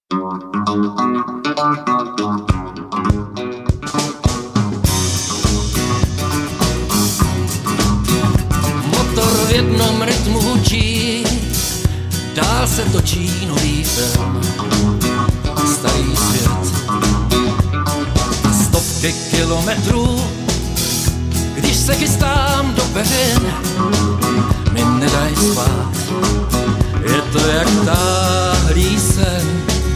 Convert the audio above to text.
Motor v jednom rytmu hučí, dál se točí nový film. Starý svět a stovky kilometrů. Když se chystám do peřin, mi nedaj spát.